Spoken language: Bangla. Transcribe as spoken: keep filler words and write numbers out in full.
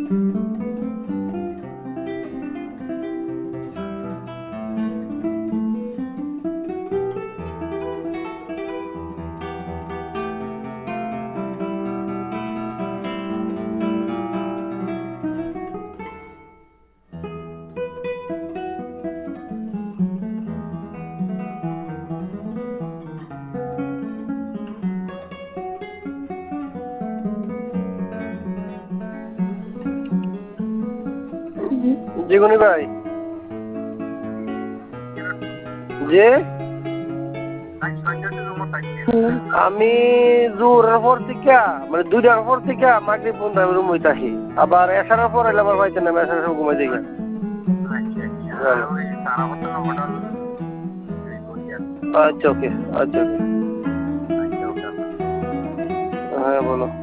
জি গনি ভাই, যে আমি জোরের পর থেকে মানে দুইটার পর থেকে মাগরিব পর্যন্ত আমি রুম হইতে আসি, আবার এসার পর এলে আবার পাইতেন না, এসার সময় ঘুমাই দিই। আচ্ছা ওকে, আচ্ছা ওকে, হ্যাঁ বলো।